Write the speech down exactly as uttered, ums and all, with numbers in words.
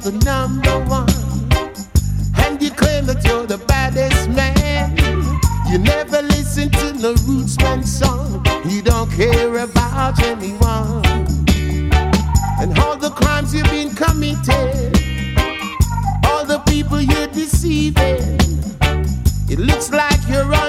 the number one, and you claim that you're the baddest man. You never listen to the Rootsman song. You don't care about anyone, and all the crimes you've been committed, all the people you're deceiving. It looks like you're